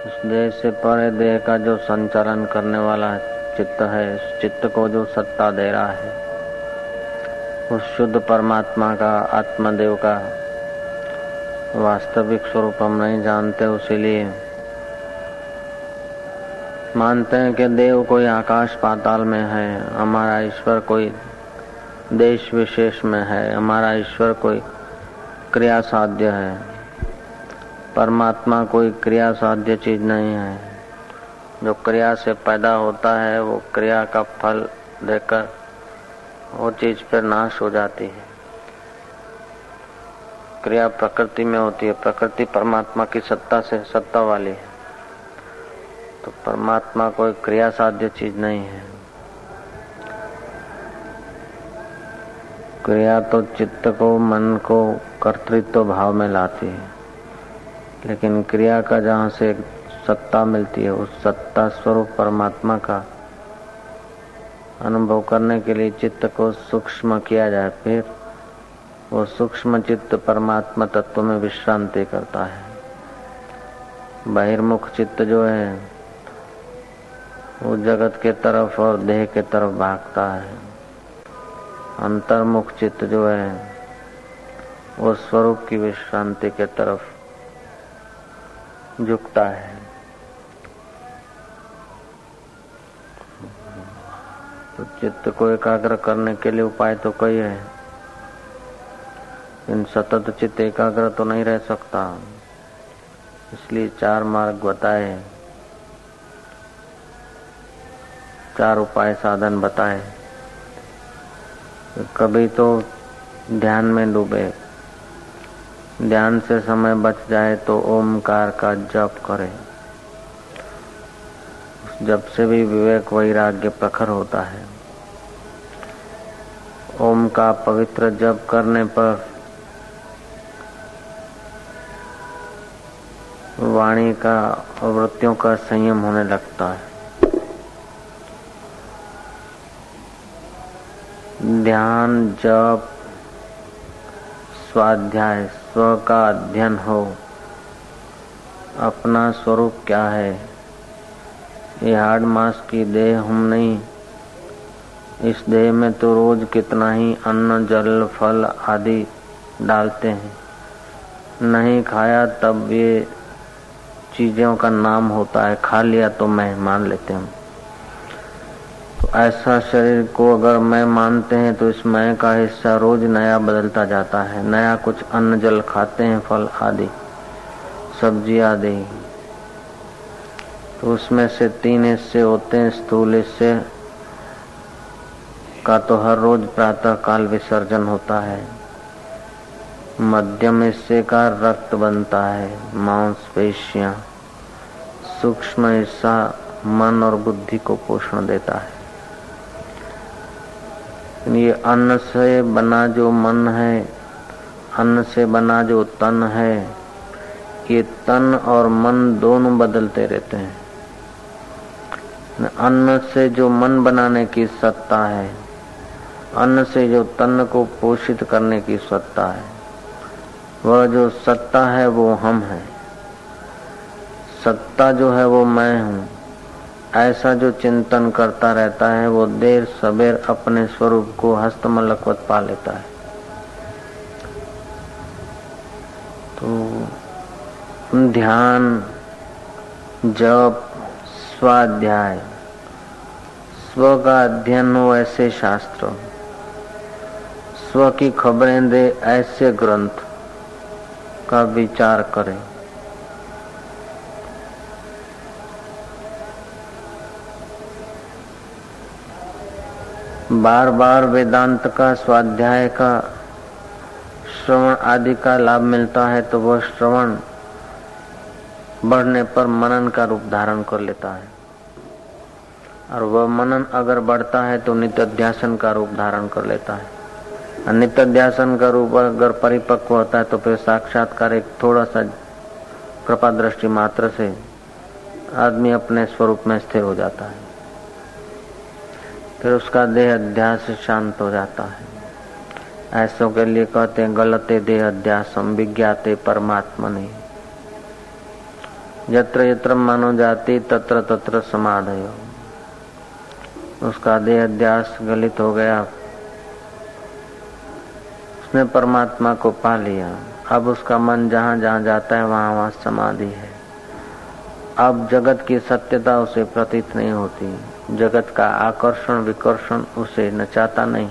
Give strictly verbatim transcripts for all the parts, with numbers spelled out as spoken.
इस देह से परे देह का जो संचालन करने वाला चित्त है, इस चित्त को जो सत्ता दे रहा है, उस शुद्ध परमात्मा का, आत्मदेव का वास्तविक स्वरूप हम नहीं जानते। उसीलिए मानते हैं कि देव कोई आकाश पाताल में है, हमारा ईश्वर कोई देश विशेष में है, हमारा ईश्वर कोई क्रिया साध्य है। परमात्मा कोई क्रिया साध्य चीज नहीं है। जो क्रिया से पैदा होता है वो क्रिया का फल देकर वो चीज फिर नाश हो जाती है। क्रिया प्रकृति में होती है, प्रकृति परमात्मा की सत्ता से सत्ता वाली है। तो परमात्मा कोई क्रिया साध्य चीज नहीं है। क्रिया तो चित्त को, मन को कर्तृत्व भाव में लाती है, लेकिन क्रिया का जहाँ से सत्ता मिलती है, उस सत्ता स्वरूप परमात्मा का अनुभव करने के लिए चित्त को सूक्ष्म किया जाए, फिर वो सूक्ष्म चित्त परमात्मा तत्व में विश्रांति करता है। बहिर्मुख चित्त जो है वो जगत के तरफ और देह के तरफ भागता है। अंतर्मुख चित्त जो है वो स्वरूप की विश्रांति के तरफ झुकता है। तो चित्त को एकाग्र करने के लिए उपाय तो कई है, इन सतत चित्त एकाग्र तो नहीं रह सकता, इसलिए चार मार्ग बताए, चार उपाय साधन बताए। कभी तो ध्यान में डूबे, ध्यान से समय बच जाए तो ओमकार का जप करे। उस जप से भी विवेक वैराग्य प्रखर होता है। ओम का पवित्र जप करने पर वाणी का और वृत्तियों का संयम होने लगता है। ध्यान, जप, स्वाध्याय, स्व का अध्ययन हो, अपना स्वरूप क्या है, ये हाड़ मांस की देह हम नहीं। इस देह में तो रोज कितना ही अन्न, जल, फल आदि डालते हैं, नहीं खाया तब ये चीजों का नाम होता है, खा लिया तो मैं मान लेते हैं। तो ऐसा शरीर को अगर मैं मानते हैं तो इस मैं का हिस्सा रोज नया बदलता जाता है। नया कुछ अन्न जल खाते हैं, फल आदि, सब्जी आदि, तो उसमें से तीन हिस्से होते हैं। स्थूल हिस्से का तो हर रोज प्रातः काल विसर्जन होता है। मध्यम हिस्से का रक्त बनता है, मांसपेशियां। सूक्ष्म हिस्सा मन और बुद्धि को पोषण देता है। ये अन्न से बना जो मन है, अन्न से बना जो तन है, ये तन और मन दोनों बदलते रहते हैं। अन्न से जो मन बनाने की सत्ता है, अन्न से जो तन को पोषित करने की सत्ता है, वह जो सत्ता है वो हम है। सत्ता जो है वो मैं हूँ। ऐसा जो चिंतन करता रहता है वो देर सबेर अपने स्वरूप को हस्तमलकवत पा लेता है। तो ध्यान, जप, स्वाध्याय, स्व का अध्ययन हो ऐसे शास्त्र, स्व की खबरें दे ऐसे ग्रंथ का विचार करें। बार बार वेदांत का, स्वाध्याय का, श्रवण आदि का लाभ मिलता है तो वह श्रवण बढ़ने पर मनन का रूप धारण कर लेता है, और वह मनन अगर बढ़ता है तो नित्याध्यासन का रूप धारण कर लेता है। और नित्याध्यासन का रूप अगर परिपक्व होता है तो फिर साक्षात्कार एक थोड़ा सा कृपा दृष्टि मात्र से आदमी अपने स्वरूप में स्थिर हो जाता है। फिर उसका देह अध्यास शांत हो जाता है। ऐसों के लिए कहते हैं गलते देह अध्यासम विज्ञाते परमात्मा नहीं। यत्र यत्र मनो जाति तत्र तत्र समाधयो। उसका देह अध्यास गलित हो गया, उसने परमात्मा को पा लिया। अब उसका मन जहाँ जहाँ जाता है वहाँ वहाँ समाधि है। अब जगत की सत्यता उसे प्रतीत नहीं होती, जगत का आकर्षण विकर्षण उसे नचाता नहीं।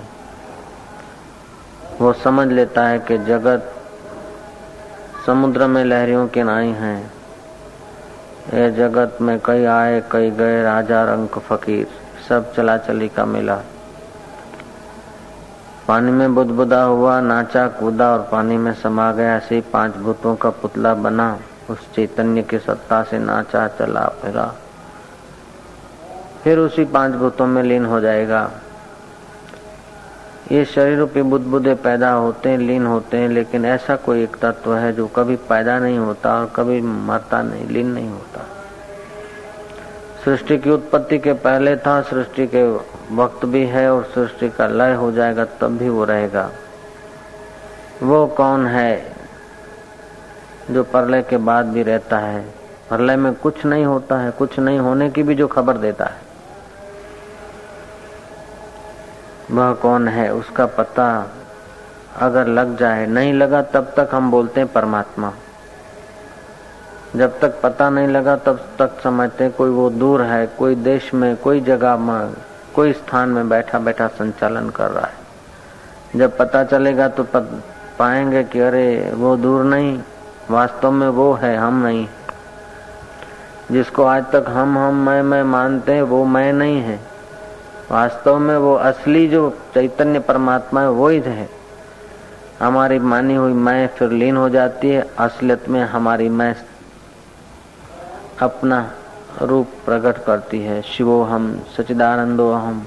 वो समझ लेता है कि जगत समुद्र में लहरियों के नाई हैं। ये जगत में कई आए कई गए, राजा रंक फकीर, सब चला चली का मिला। पानी में बुदबुदा हुआ, नाचा कूदा और पानी में समा गया। ऐसे पांच भूतों का पुतला बना, उस चैतन्य की सत्ता से नाचा चला फिरा, फिर उसी पांच भूतों में लीन हो जाएगा। ये शरीर रूपी बुदबुदे पैदा होते हैं, लीन होते हैं, लेकिन ऐसा कोई एक तत्व है जो कभी पैदा नहीं होता और कभी मरता नहीं, लीन नहीं होता। सृष्टि की उत्पत्ति के पहले था, सृष्टि के वक्त भी है और सृष्टि का लय हो जाएगा तब भी वो रहेगा। वो कौन है जो प्रलय के बाद भी रहता है? प्रलय में कुछ नहीं होता है, कुछ नहीं होने की भी जो खबर देता है, वह कौन है? उसका पता अगर लग जाए, नहीं लगा तब तक हम बोलते हैं परमात्मा। जब तक पता नहीं लगा तब तक समझते हैं कोई वो दूर है, कोई देश में, कोई जगह में, कोई स्थान में बैठा बैठा संचालन कर रहा है। जब पता चलेगा तो पाएंगे कि अरे वो दूर नहीं, वास्तव में वो है, हम नहीं। जिसको आज तक हम हम मैं मैं मानते हैं वो मैं नहीं है, वास्तव में वो असली जो चैतन्य परमात्मा है वो ही है। हमारी मानी हुई मैं फिर लीन हो जाती है, असलियत में हमारी मैं अपना रूप प्रकट करती है। शिवोहम, सच्चिदानंदोहम,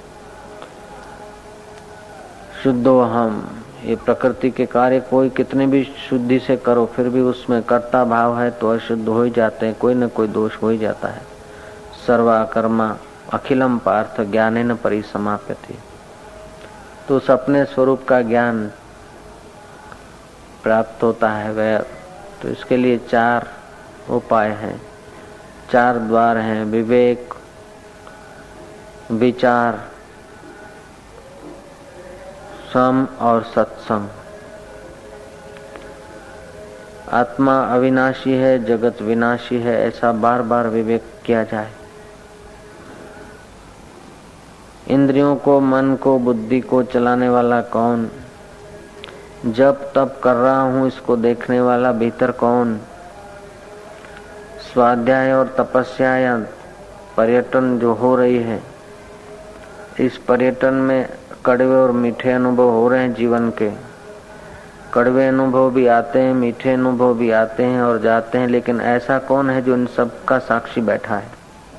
शुद्धोहम। ये प्रकृति के कार्य कोई कितने भी शुद्धि से करो फिर भी उसमें कर्ता भाव है तो अशुद्ध हो ही जाते हैं, कोई न कोई दोष हो ही जाता है। सर्वा कर्मा अखिलम पार्थ ज्ञानेन परिसमाप्यते। तो उस अपने स्वरूप का ज्ञान प्राप्त होता है वह। तो इसके लिए चार उपाय हैं, चार द्वार हैं: विवेक, विचार, सम और सत्संग। आत्मा अविनाशी है, जगत विनाशी है, ऐसा बार बार विवेक किया जाए। इंद्रियों को, मन को, बुद्धि को चलाने वाला कौन? जब तब कर रहा हूं इसको देखने वाला भीतर कौन? स्वाध्याय और तपस्या या पर्यटन जो हो रही है, इस पर्यटन में कड़वे और मीठे अनुभव हो रहे हैं जीवन के। कड़वे अनुभव भी आते हैं, मीठे अनुभव भी आते हैं और जाते हैं, लेकिन ऐसा कौन है जो इन सब का साक्षी बैठा है?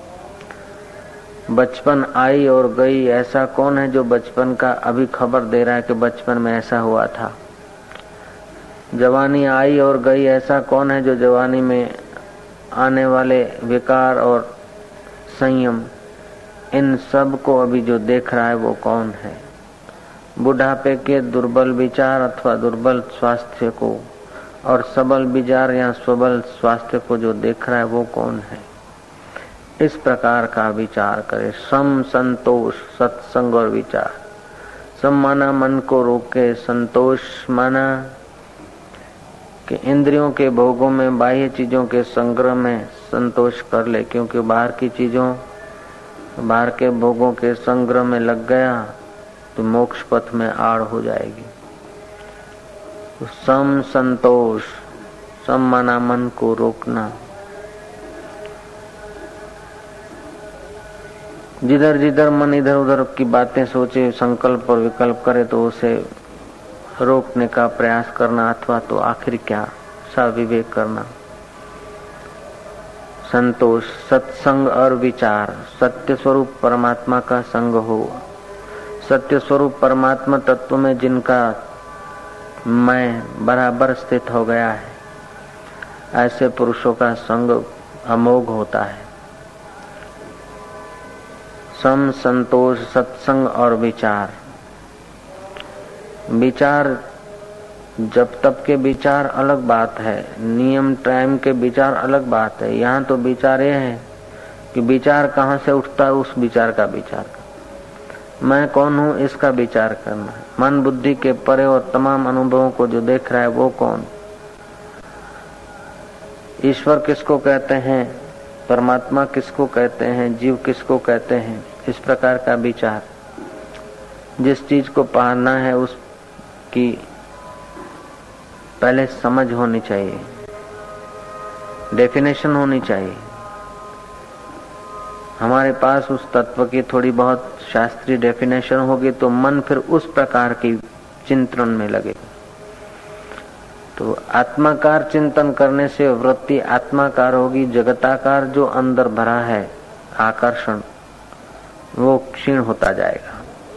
बचपन आई और गई, ऐसा कौन है जो बचपन का अभी खबर दे रहा है कि बचपन में ऐसा हुआ था? जवानी आई और गई, ऐसा कौन है जो जवानी में आने वाले विकार और संयम, इन सब को अभी जो देख रहा है वो कौन है? बुढ़ापे के दुर्बल विचार अथवा दुर्बल स्वास्थ्य को और सबल विचार या स्वबल स्वास्थ्य को जो देख रहा है वो कौन है? इस प्रकार का विचार करे। सम, संतोष, सत्संग और विचार। सम माना मन को रोके, संतोष माना कि इंद्रियों के भोगों में, बाह्य चीजों के संग्रह में संतोष कर ले, क्योंकि बाहर की चीजों, बाहर के भोगों के संग्रह में लग गया तो मोक्ष पथ में आड़ हो जाएगी। तो सम, संतोष। सम माना मन को रोकना। जिधर जिधर मन इधर उधर की बातें सोचे, संकल्प और विकल्प करे तो उसे रोकने का प्रयास करना, अथवा तो आखिर क्या सा विवेक करना। संतोष, सत्संग और विचार। सत्य स्वरूप परमात्मा का संग हो। सत्य स्वरूप परमात्मा तत्व में जिनका मैं बराबर स्थित हो गया है, ऐसे पुरुषों का संग अमोघ होता है। सम, संतोष, सत्संग और विचार। विचार जब तब के विचार अलग बात है, नियम टाइम के विचार अलग बात है। यहाँ तो विचार ये है कि विचार कहाँ से उठता है, उस विचार का विचार कर। मैं कौन हूँ इसका विचार करना है। मन बुद्धि के परे और तमाम अनुभवों को जो देख रहा है वो कौन, ईश्वर किसको कहते हैं, परमात्मा किसको कहते हैं, जीव किसको कहते हैं, इस प्रकार का विचार। जिस चीज को पाना है उसकी पहले समझ होनी चाहिए, डेफिनेशन होनी चाहिए। हमारे पास उस तत्व की थोड़ी बहुत शास्त्रीय डेफिनेशन होगी तो मन फिर उस प्रकार की चिंतन में लगेगा। तो आत्माकार चिंतन करने से वृत्ति आत्माकार होगी, जगताकार जो अंदर भरा है आकर्षण वो क्षीण होता जाएगा।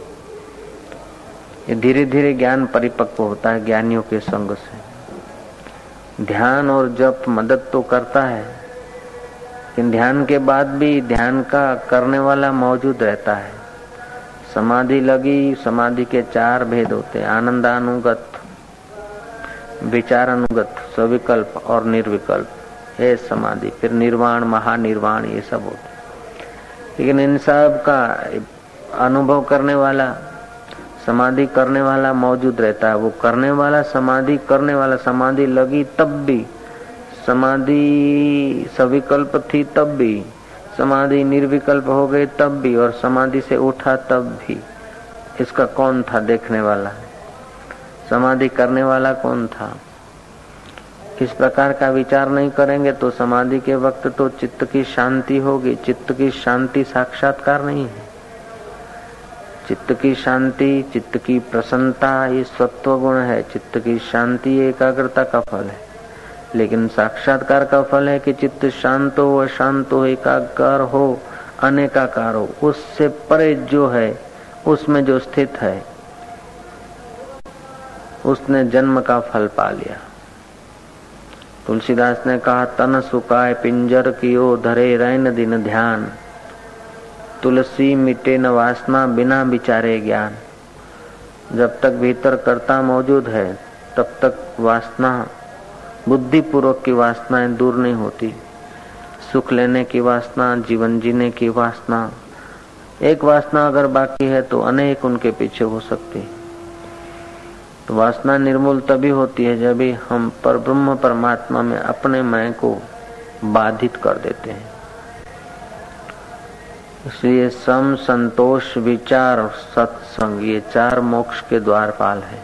ये धीरे धीरे ज्ञान परिपक्व होता है ज्ञानियों के संग से। ध्यान और जप मदद तो करता है, लेकिन ध्यान के बाद भी ध्यान का करने वाला मौजूद रहता है। समाधि लगी, समाधि के चार भेद होते हैं, आनंदानुगत, विचारानुगत, सविकल्प और निर्विकल्प, है समाधि। फिर निर्वाण, महानिर्वाण, ये सब होते हैं। लेकिन इन सब का अनुभव करने वाला, समाधि करने वाला मौजूद रहता है। वो करने वाला, समाधि करने वाला, समाधि लगी तब भी, समाधि सविकल्प थी तब भी, समाधि निर्विकल्प हो गई तब भी, और समाधि से उठा तब भी। इसका कौन था देखने वाला, समाधि करने वाला कौन था? इस प्रकार का विचार नहीं करेंगे तो समाधि के वक्त तो चित्त की शांति होगी। चित्त की शांति साक्षात्कार नहीं है। चित्त की शांति, चित्त की प्रसन्नता ये सत्व गुण है। चित्त की शांति एकाग्रता का फल है, लेकिन साक्षात्कार का फल है कि चित्त शांत हो, अशांत हो, एकाकार हो, अनेकाकार हो। उससे परे जो है, उसमें जो स्थित है, उसने जन्म का फल पा लिया। तुलसीदास ने कहा, तन सुकाय पिंजर कियो, धरे रैन दिन ध्यान, तुलसी मिटे न वासना, बिना विचारे ज्ञान। जब तक भीतर कर्ता मौजूद है तब तक वासना, बुद्धि पूर्वक की वासनाएं दूर नहीं होती। सुख लेने की वासना, जीवन जीने की वासना, एक वासना अगर बाकी है तो अनेक उनके पीछे हो सकती है। तो वासना निर्मूल तभी होती है जब भी हम पर ब्रह्म परमात्मा में अपने मैं को बाधित कर देते हैं। इसलिए सम, संतोष, विचार और सत्संग ये चार मोक्ष के द्वारपाल है।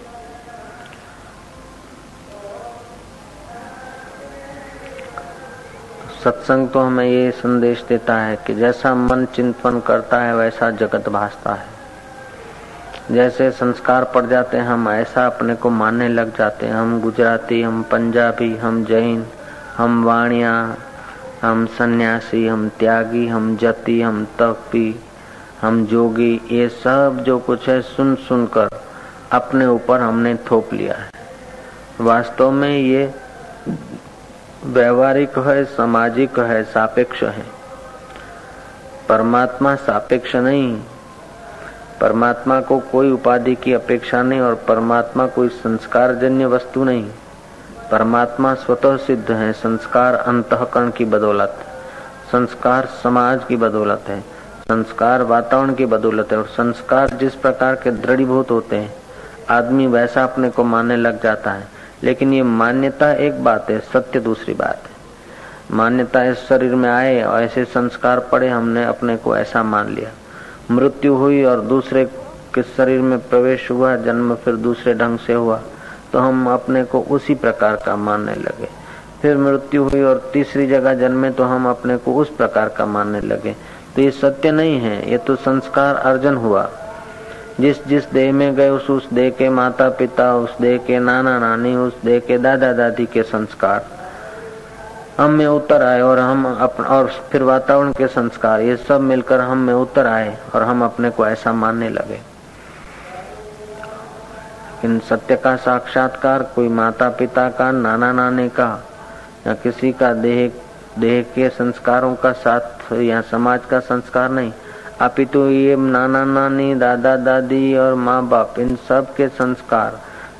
सत्संग तो हमें ये संदेश देता है कि जैसा मन चिंतन करता है वैसा जगत भासता है। जैसे संस्कार पड़ जाते हैं हम ऐसा अपने को मानने लग जाते हैं। हम गुजराती, हम पंजाबी, हम जैन, हम वाणिया, हम सन्यासी, हम त्यागी, हम जति, हम तपी, हम जोगी, ये सब जो कुछ है सुन सुनकर अपने ऊपर हमने थोप लिया है। वास्तव में ये व्यवहारिक है, सामाजिक है, सापेक्ष है। परमात्मा सापेक्ष नहीं। परमात्मा को कोई उपाधि की अपेक्षा नहीं और परमात्मा कोई संस्कारजन्य वस्तु नहीं। परमात्मा स्वतः सिद्ध है। संस्कार अंतःकरण की बदौलत, संस्कार समाज की बदौलत है, संस्कार वातावरण की बदौलत है। और संस्कार जिस प्रकार के दृढ़ीभूत होते हैं आदमी वैसा अपने को मानने लग जाता है। लेकिन ये मान्यता एक बात है, सत्य दूसरी बात है। मान्यता इस शरीर में आए और ऐसे संस्कार पड़े, हमने अपने को ऐसा मान लिया। मृत्यु हुई और दूसरे के शरीर में प्रवेश हुआ, जन्म फिर दूसरे ढंग से हुआ, तो हम अपने को उसी प्रकार का मानने लगे। फिर मृत्यु हुई और तीसरी जगह जन्मे तो हम अपने को उस प्रकार का मानने लगे। तो ये सत्य नहीं है, ये तो संस्कार अर्जन हुआ। जिस जिस देह में गए उस उस देह के माता पिता, उस देह के नाना नानी, उस देह के दादा दादी के संस्कार हम में उतर आए और हम अपना, और फिर वातावरण के संस्कार, ये सब मिलकर हम में उतर आए और हम अपने को ऐसा मानने लगे। इन सत्य का साक्षात्कार कोई माता पिता का, नाना नानी का या किसी का देह देह के संस्कारों का साथ या समाज का संस्कार नहीं, अपितु ये नाना नानी, दादा दादी और माँ बाप, इन सब के संस्कार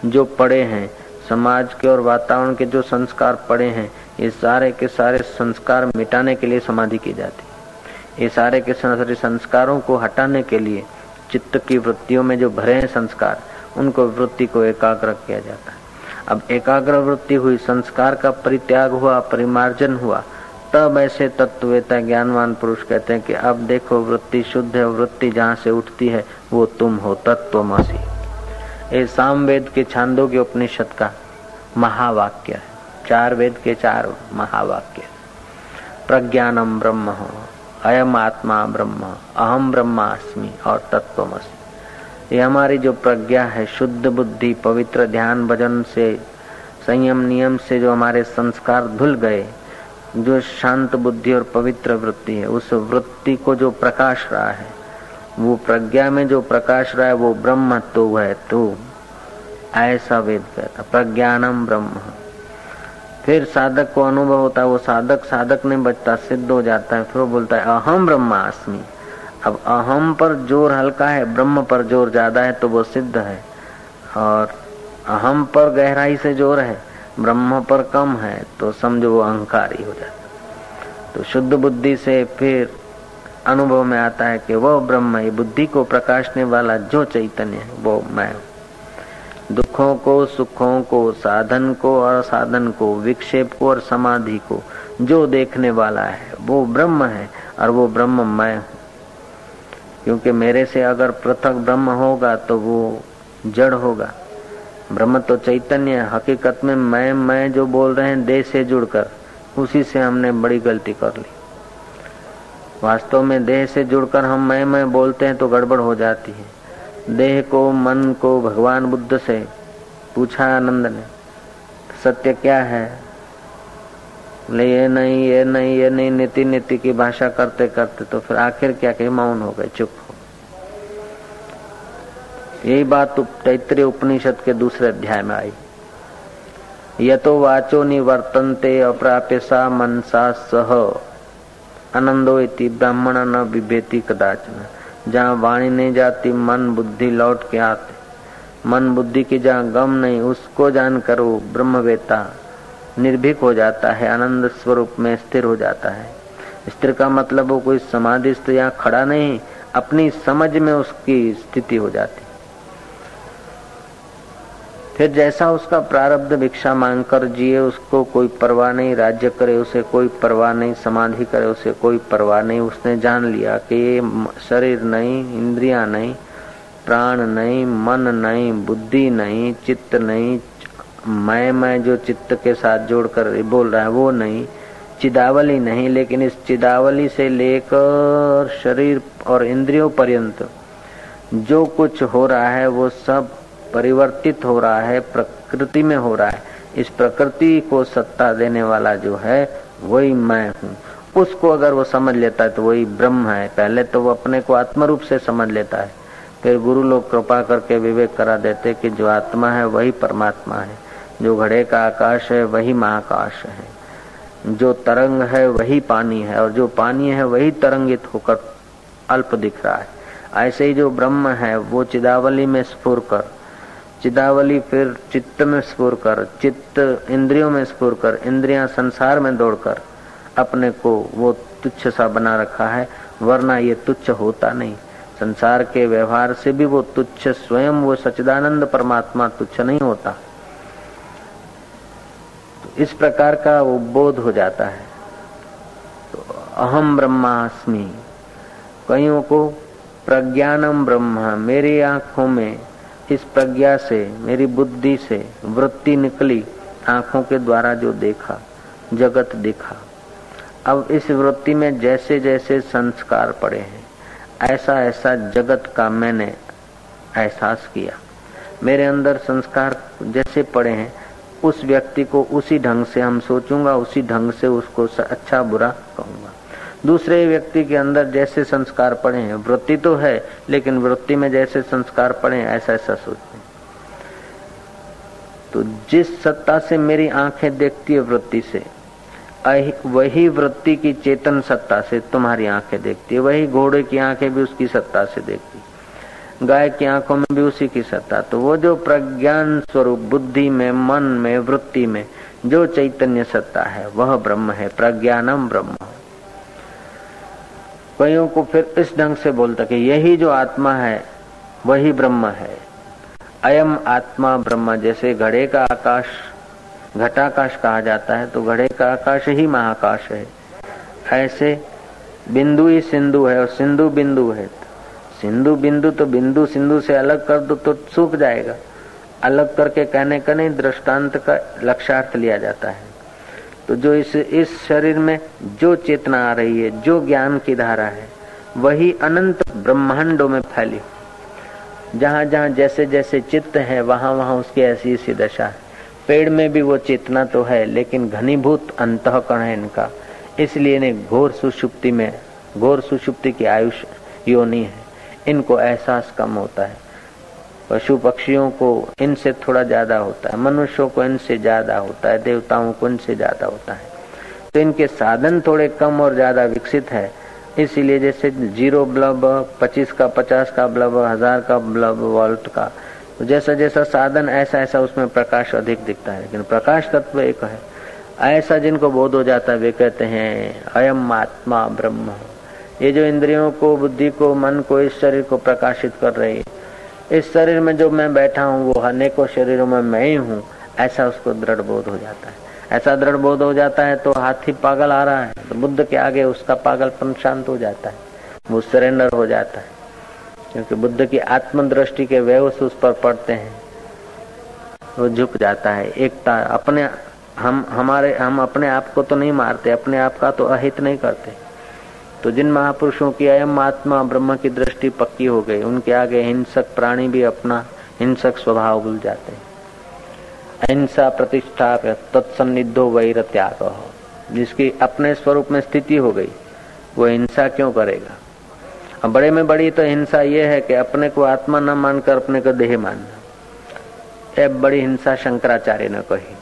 जो पड़े हैं, समाज के और वातावरण के जो संस्कार पड़े हैं, ये सारे के सारे संस्कार मिटाने के लिए समाधि की जाती है। ये सारे के सारे संस्कारों को हटाने के लिए चित्त की वृत्तियों में जो भरे हैं संस्कार, उनको वृत्ति को एकाग्र किया जाता है। अब एकाग्र वृत्ति हुई, संस्कार का परित्याग हुआ, परिमार्जन हुआ, तब ऐसे तत्ववेता ज्ञानवान पुरुष कहते हैं कि अब देखो वृत्ति शुद्ध है, वृत्ति जहाँ से उठती है वो तुम हो, तत्वमसि। ये सामवेद के छांदोग्य उपनिषद का महावाक्य है, चार वेद के चार महावाक्य। प्रज्ञानम ब्रह्म, अयम आत्मा ब्रह्म, अहम ब्रह्मास्मि और तत्वमसि। ये हमारी जो प्रज्ञा है, शुद्ध बुद्धि, पवित्र ध्यान भजन से, संयम नियम से जो हमारे संस्कार धुल गए, जो शांत बुद्धि और पवित्र वृत्ति है, उस वृत्ति को जो प्रकाश रहा है, वो प्रज्ञा में जो प्रकाश रहा है वो ब्रह्म तो है तो, ऐसा वेद कहता। प्रज्ञानम ब्रह्म। फिर साधक को अनुभव होता है, वो साधक साधक नहीं बचता, सिद्ध हो जाता है। फिर वो बोलता है अहम ब्रह्मास्मि। अब अहम पर जोर हल्का है, ब्रह्म पर जोर ज्यादा है तो वो सिद्ध है, और अहम पर गहराई से जोर है, ब्रह्म पर कम है तो समझो वो अहंकारी हो जाता। तो शुद्ध बुद्धि से फिर अनुभव में आता है कि वो ब्रह्म है, बुद्धि को प्रकाशने वाला जो चैतन्य है वो मैं हूँ। दुखों को, सुखों को, साधन को और असाधन को, विक्षेप को और समाधि को जो देखने वाला है वो ब्रह्म है, और वो ब्रह्म मैं हूँ। क्योंकि मेरे से अगर पृथक ब्रह्म होगा तो वो जड़ होगा। ब्रह्म तो चैतन्य है। हकीकत में मैं मैं जो बोल रहे हैं देह से जुड़कर, उसी से हमने बड़ी गलती कर ली। वास्तव में देह से जुड़कर हम मैं मैं बोलते हैं तो गड़बड़ हो जाती है। देह को, मन को भगवान बुद्ध से पूछा आनंद ने, सत्य क्या है? ले ये नहीं, ये नहीं, ये नहीं, नीति नीति की भाषा करते करते तो फिर आखिर क्या कहे, मौन हो गए, चुप हो। यही बात तैत्तिरीय उपनिषद के दूसरे अध्याय में आई। यतो वाचो निवर्तन्ते अप्राप्य सा मनसा सह आनंदो इति ब्राह्मण न बिभेति कदाचन। जहाँ वाणी नहीं जाती, मन बुद्धि लौट के आते। मन बुद्धि की जहाँ गम नहीं, उसको जानकर वो ब्रह्मवेता निर्भीक हो जाता है, आनंद स्वरूप में स्थिर हो जाता है। स्थिर का मतलब वो कोई समाधिस्थ या खड़ा नहीं, अपनी समझ में उसकी स्थिति हो जाती। फिर जैसा उसका प्रारब्ध भिक्षा मांगकर जिए, उसको कोई परवाह नहीं, राज्य करे उसे कोई परवाह नहीं, समाधि करे उसे कोई परवाह नहीं। उसने जान लिया कि ये शरीर नहीं, इंद्रियां नहीं, प्राण नहीं, मन नहीं, बुद्धि नहीं, चित्त नहीं, मैं मैं जो चित्त के साथ जोड़कर बोल रहा है वो नहीं, चिदावली नहीं। लेकिन इस चिदावली से लेकर शरीर और इंद्रियों पर्यंत जो कुछ हो रहा है वो सब परिवर्तित हो रहा है, प्रकृति में हो रहा है। इस प्रकृति को सत्ता देने वाला जो है वही मैं हूँ। उसको अगर वो समझ लेता है तो वही ब्रह्म है। पहले तो वो अपने को आत्मरूप से समझ लेता है, फिर गुरु लोग कृपा करके विवेक करा देते कि जो आत्मा है वही परमात्मा है, जो घड़े का आकाश है वही महाकाश है, जो तरंग है वही पानी है, और जो पानी है वही तरंगित होकर अल्प दिख रहा है। ऐसे ही जो ब्रह्म है वो चिदावली में स्फुर कर, चिदावली फिर चित्त में स्फुर कर, चित्त इंद्रियों में स्फुर कर, इंद्रियां संसार में दौड़कर अपने को वो तुच्छ सा बना रखा है। वरना ये तुच्छ होता नहीं। संसार के व्यवहार से भी वो तुच्छ, स्वयं वो सच्चिदानंद परमात्मा तुच्छ नहीं होता। तो इस प्रकार का वो बोध हो जाता है। तो अहम ब्रह्मास्मि। कईयों को प्रज्ञानम ब्रह्म, मेरी आंखों में इस प्रज्ञा से, मेरी बुद्धि से वृत्ति निकली, आंखों के द्वारा जो देखा, जगत दिखा। अब इस वृत्ति में जैसे जैसे संस्कार पड़े हैं, ऐसा ऐसा जगत का मैंने एहसास किया। मेरे अंदर संस्कार जैसे पड़े हैं, उस व्यक्ति को उसी ढंग से हम सोचूंगा, उसी ढंग से उसको अच्छा बुरा कहूंगा। दूसरे व्यक्ति के अंदर जैसे संस्कार पड़े हैं, वृत्ति तो है लेकिन वृत्ति में जैसे संस्कार पड़े हैं ऐसा ऐसा सोचते हैं। तो जिस सत्ता से मेरी आंखें देखती है वृत्ति से, वही वृत्ति की चेतन सत्ता से तुम्हारी आंखें देखती है। वही घोड़े की आंखें भी उसकी सत्ता से देखती। गाय की आंखों में भी उसी की सत्ता। तो वो जो प्रज्ञान स्वरूप बुद्धि में, मन में, वृत्ति में जो चैतन्य सत्ता है वह ब्रह्म है, प्रज्ञानम ब्रह्म। कईयों को फिर इस ढंग से बोलता कि यही जो आत्मा है वही ब्रह्म है, अयम आत्मा ब्रह्म। जैसे घड़े का आकाश घटाकाश कहा जाता है तो घड़े का आकाश ही महाकाश है, ऐसे बिंदु ही सिंधु है और सिंधु बिंदु है। सिंधु बिंदु तो बिंदु सिंधु से अलग कर दो तो सूख जाएगा। अलग करके कहने का नहीं, दृष्टांत का लक्ष्यार्थ लिया जाता है। तो जो इस इस शरीर में जो चेतना आ रही है, जो ज्ञान की धारा है, वही अनंत ब्रह्मांडों में फैली। जहां जहां जैसे जैसे चित्त है वहां वहां उसकी ऐसी ऐसी दशा है। पेड़ में भी वो चेतना तो है लेकिन घनीभूत अंतःकरण है इनका, इसलिए इन्हें घोर सुषुप्ति में, घोर सुषुप्ति की आयुष योनि है, इनको एहसास कम होता है। पशु पक्षियों को इनसे थोड़ा ज्यादा होता है, मनुष्यों को इनसे ज्यादा होता है, देवताओं को इनसे ज्यादा होता है। तो इनके साधन थोड़े कम और ज्यादा विकसित है, इसीलिए जैसे जीरो बल्ब, पच्चीस का, पचास का बल्ब, हजार का बल्ब, वोल्ट का, तो जैसा जैसा साधन ऐसा ऐसा उसमें प्रकाश अधिक दिखता है, लेकिन प्रकाश तत्व एक है। ऐसा जिनको बोध हो जाता है वे कहते हैं अयम आत्मा ब्रह्म। ये जो इंद्रियों को, बुद्धि को, मन को, इस शरीर को प्रकाशित कर रही है, इस शरीर में जो मैं बैठा हूँ वो अनेकों शरीरों में मैं ही हूँ, ऐसा उसको दृढ़ बोध हो जाता है। ऐसा दृढ़ बोध हो जाता है तो हाथी पागल आ रहा है तो बुद्ध के आगे उसका पागलपन शांत हो जाता है, वो सरेंडर हो जाता है, क्योंकि बुद्ध की आत्मदृष्टि के वेव्स उस पर पड़ते हैं, वो झुक जाता है। एकता अपने हम हमारे हम अपने आप को तो नहीं मारते, अपने आप का तो अहित नहीं करते। तो जिन महापुरुषों की अयम आत्मा ब्रह्म की दृष्टि पक्की हो गई, उनके आगे हिंसक प्राणी भी अपना हिंसक स्वभाव भूल जाते हैं। अहिंसा प्रतिष्ठा तत्सन्निधो वैर त्याग। जिसकी अपने स्वरूप में स्थिति हो गई वो हिंसा क्यों करेगा। अब बड़े में बड़ी तो हिंसा ये है कि अपने को आत्मा न मानकर अपने को देह मानना। ये बड़ी हिंसा शंकराचार्य ने कही,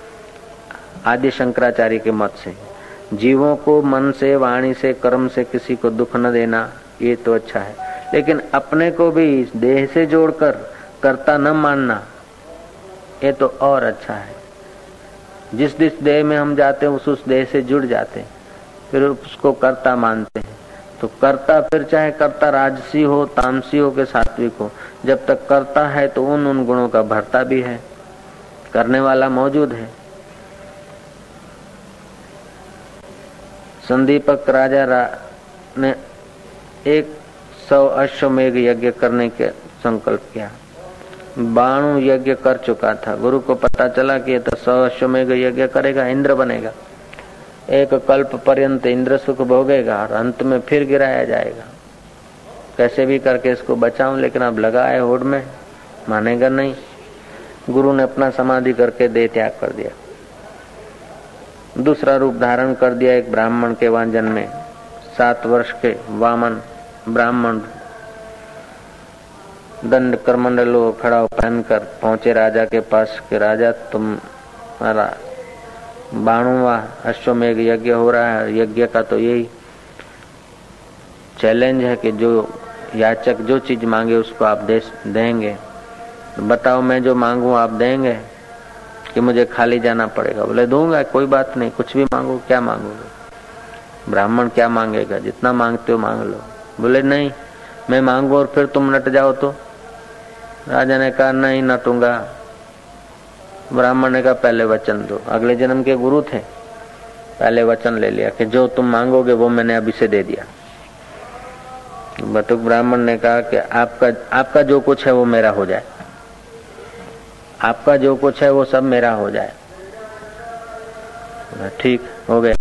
आदि शंकराचार्य के मत से। जीवों को मन से, वाणी से, कर्म से किसी को दुख न देना ये तो अच्छा है, लेकिन अपने को भी देह से जोड़कर कर्ता न मानना ये तो और अच्छा है। जिस जिस देह में हम जाते हैं उस उस देह से जुड़ जाते हैं, फिर उसको कर्ता मानते हैं। तो कर्ता फिर चाहे कर्ता राजसी हो, तामसी हो के सात्विक हो, जब तक कर्ता है तो उन उन गुणों का भरता भी है, करने वाला मौजूद है। संदीपक राजा रा ने एक सौ अश्वमेघ यज्ञ करने के संकल्प किया। बाणु यज्ञ कर चुका था। गुरु को पता चला कि ये तो सौ अश्वमेघ यज्ञ करेगा, इंद्र बनेगा, एक कल्प पर्यंत इंद्र सुख भोगेगा और अंत में फिर गिराया जाएगा। कैसे भी करके इसको बचाऊं, लेकिन अब लगा है होड़ में, मानेगा नहीं। गुरु ने अपना समाधि करके देह त्याग कर दिया, दूसरा रूप धारण कर दिया। एक ब्राह्मण के वहां जन्मे, सात वर्ष के वामन ब्राह्मण, दंड करमंडलो खड़ा पहनकर पहुंचे राजा के पास कि राजा तुम्हारा बाणुवा अश्वमेघ यज्ञ हो रहा है। यज्ञ का तो यही चैलेंज है कि जो याचक जो चीज मांगे उसको आप दे देंगे। बताओ मैं जो मांगू आप देंगे कि मुझे खाली जाना पड़ेगा। बोले दूंगा, कोई बात नहीं, कुछ भी मांगो। क्या मांगोगे? ब्राह्मण क्या मांगेगा? जितना मांगते हो मांग लो। बोले नहीं, मैं मांगू और फिर तुम नट जाओ तो? राजा ने कहा नहीं नटूंगा। ब्राह्मण ने कहा पहले वचन दो। अगले जन्म के गुरु थे, पहले वचन ले लिया कि जो तुम मांगोगे वो मैंने अभी से दे दिया। बटुक ब्राह्मण ने कहा कि आपका आपका जो कुछ है वो मेरा हो जाए, आपका जो कुछ है वो सब मेरा हो जाए। ठीक हो गया।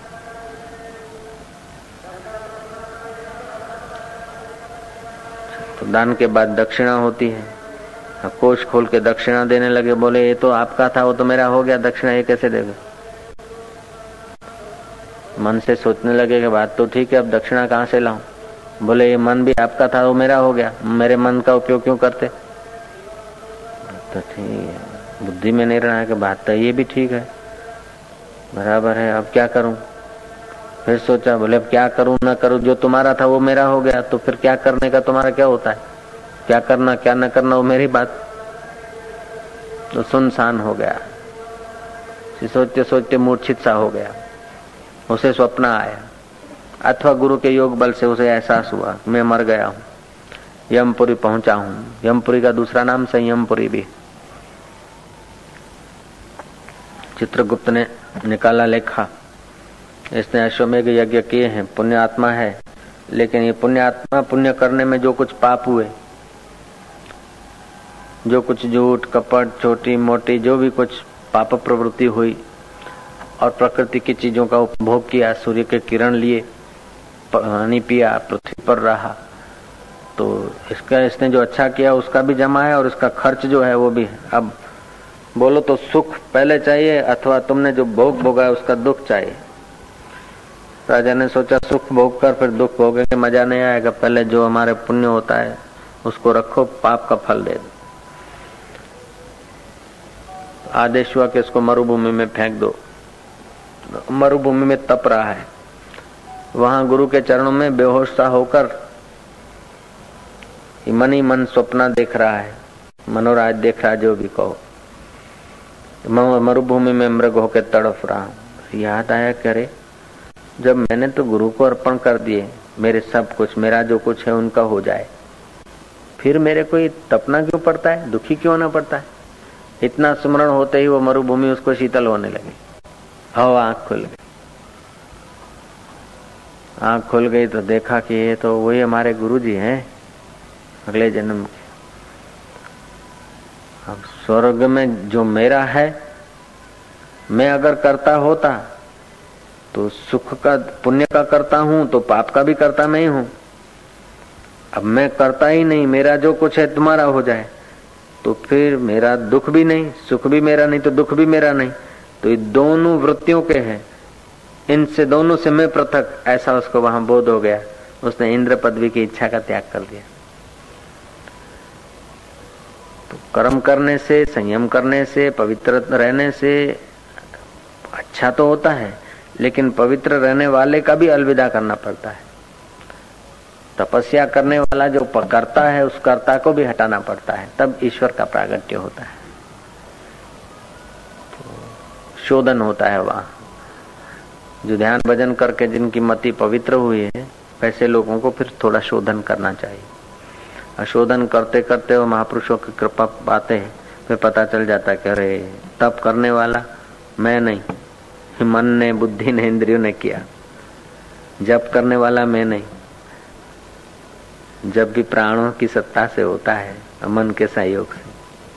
तो दान के बाद दक्षिणा होती है। कोष खोल के दक्षिणा देने लगे। बोले ये तो आपका था, वो तो मेरा हो गया, दक्षिणा ये कैसे देगा? मन से सोचने लगे कि बात तो ठीक है, अब दक्षिणा कहाँ से लाऊं? बोले ये मन भी आपका था, वो मेरा हो गया, मेरे मन का उपयोग क्यों करते? तो ठीक है, बुद्धि में नहीं रहा है कि बात तो ये भी ठीक है, बराबर है, अब क्या करूं? फिर सोचा, बोले अब क्या करूं ना करूं, जो तुम्हारा था वो मेरा हो गया, तो फिर क्या करने का तुम्हारा क्या होता है? क्या करना क्या न करना वो मेरी बात। तो सुनसान हो गया, सोचते सोचते मूर्छित सा हो गया। उसे स्वप्न आया अथवा गुरु के योग बल से उसे एहसास हुआ मैं मर गया हूँ, यमपुरी पहुंचा हूँ। यमपुरी का दूसरा नाम संयमपुरी भी। चित्रगुप्त ने निकाला लेखा, इसने अश्वमेघ यज्ञ किए हैं, पुण्य आत्मा है, लेकिन ये पुण्य आत्मा पुण्य करने में जो कुछ पाप हुए, जो कुछ झूठ कपट छोटी मोटी जो भी कुछ पाप प्रवृत्ति हुई और प्रकृति की चीजों का उपभोग किया, सूर्य के किरण लिए, पानी पिया, पृथ्वी पर रहा, तो इसका इसने जो अच्छा किया उसका भी जमा है और इसका खर्च जो है वो भी है। अब बोलो तो सुख पहले चाहिए अथवा तुमने जो भोग भोगा है उसका दुख चाहिए। राजा ने सोचा सुख भोग कर फिर दुख भोगेंगे मजा नहीं आएगा, पहले जो हमारे पुण्य होता है उसको रखो, पाप का फल दे दो। आदेश हुआ कि इसको मरुभूमि में फेंक दो। मरुभूमि में तप रहा है, वहां गुरु के चरणों में बेहोश सा होकर मन ही मन स्वप्न देख रहा है, मनोराज देख रहा है, जो भी कहो। मरुभूमि में मृग होकर तड़प रहा हूं। याद आया करे जब मैंने तो गुरु को अर्पण कर दिए, मेरे सब कुछ, मेरा जो कुछ है उनका हो जाए, फिर मेरे को तपना क्यों पड़ता है, दुखी क्यों होना पड़ता है। इतना स्मरण होते ही वो मरुभूमि उसको शीतल होने लगी। हवा आंख खुल गई, आंख खुल गई तो देखा कि ये तो वही हमारे गुरुजी हैं अगले जन्म के। अब स्वर्ग में जो मेरा है, मैं अगर करता होता तो सुख का पुण्य का करता हूं तो पाप का भी करता मैं ही हूं। अब मैं करता ही नहीं, मेरा जो कुछ है तुम्हारा हो जाए, तो फिर मेरा दुख भी नहीं, सुख भी मेरा नहीं, तो दुख भी मेरा नहीं, तो ये दोनों वृत्तियों के हैं, इनसे दोनों से मैं पृथक। ऐसा उसको वहां बोध हो गया, उसने इंद्र पदवी की इच्छा का त्याग कर दिया। तो कर्म करने से, संयम करने से, पवित्र रहने से अच्छा तो होता है, लेकिन पवित्र रहने वाले का भी अलविदा करना पड़ता है। तपस्या करने वाला जो करता है उस कर्ता को भी हटाना पड़ता है, तब ईश्वर का प्रागट्य होता है, तो शोधन होता है। वहां जो ध्यान भजन करके जिनकी मति पवित्र हुई है, वैसे लोगों को फिर थोड़ा शोधन करना चाहिए। शोधन करते करते वो महापुरुषों की कृपा पाते हैं, फिर पता चल जाता है कि अरे तप करने वाला मैं नहीं, मन ने, बुद्धि ने, इंद्रियों ने किया। जप करने वाला मैं नहीं, जब भी प्राणों की सत्ता से होता है, मन के सहयोग से।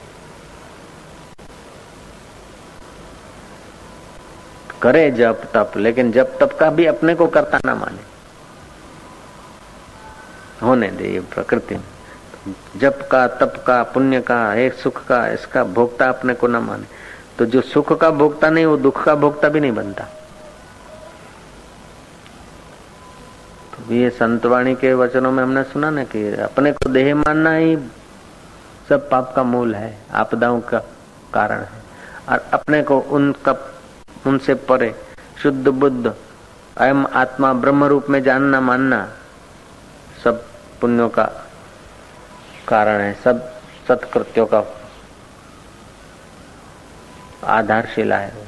करे जप तप, लेकिन जप तप का भी अपने को करता ना माने, होने दे ये प्रकृति। जप का, तप का, पुण्य का, एक सुख का, इसका भोक्ता अपने को न माने, तो जो सुख का भोक्ता नहीं वो दुख का भोक्ता भी नहीं बनता। तो ये संतवाणी के वचनों में हमने सुना ना कि अपने को देह मानना ही सब पाप का मूल है, आपदाओं का कारण है, और अपने को उनका उनसे परे शुद्ध बुद्ध अयम आत्मा ब्रह्म रूप में जानना मानना सब पुण्यों का कारण है, सब सत्कृत्यों का आधारशिला है।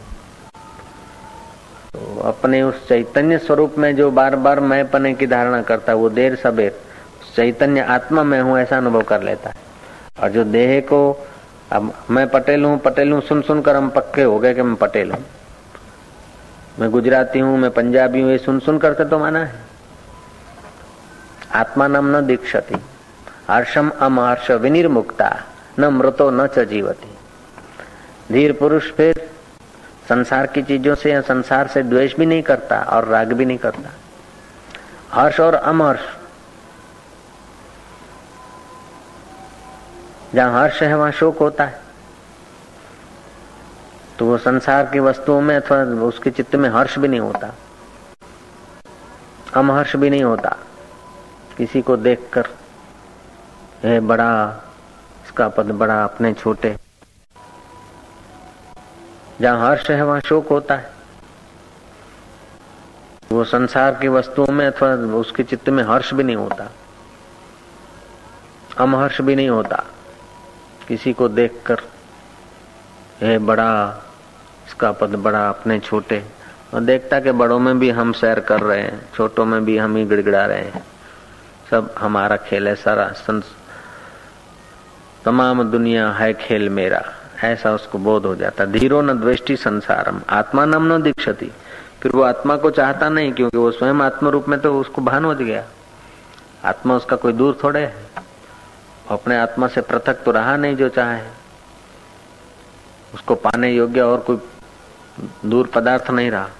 तो अपने उस चैतन्य स्वरूप में जो बार बार मैं पने की धारणा करता है, वो देर सबेर चैतन्य आत्मा में हूं ऐसा अनुभव कर लेता है। और जो देह को अब मैं पटेल हूं पटेल हूं सुन सुन कर हम पक्के हो गए कि मैं पटेल हूं, मैं गुजराती हूं, मैं पंजाबी हूं, ये सुन सुन करते तो माना है। आत्मा नाम न दीक्षति हर्षम अमहर्ष विनिर्मुक्ता न मृतो न च जीवति। धीर पुरुष फिर संसार की चीजों से या संसार से द्वेष भी नहीं करता और राग भी नहीं करता। हर्ष और अमहर्ष, जहां हर्ष है वहां शोक होता है, तो वो संसार की वस्तुओं में अथवा उसके चित्त में हर्ष भी नहीं होता, अमहर्ष भी नहीं होता। किसी को देखकर ये बड़ा, इसका पद बड़ा, अपने छोटे, जहां हर्ष है वहां शोक होता है। वो संसार की वस्तुओं में अथवा उसके चित्त में हर्ष भी नहीं होता, अमहर्ष भी नहीं होता किसी को देखकर, ये बड़ा, इसका पद बड़ा, अपने छोटे, और देखता कि बड़ों में भी हम सैर कर रहे हैं, छोटों में भी हम ही गिड़गिड़ा रहे हैं, सब हमारा खेल है, सारा संस तमाम दुनिया है खेल मेरा, ऐसा उसको बोध हो जाता। धीरो न द्वेष्टि संसारम आत्मा नम न दीक्षति, फिर वो आत्मा को चाहता नहीं, क्योंकि वो स्वयं आत्म रूप में तो उसको भान हो गया, आत्मा उसका कोई दूर थोड़े है, अपने आत्मा से पृथक तो रहा नहीं जो चाहे, उसको पाने योग्य और कोई दूर पदार्थ नहीं रहा।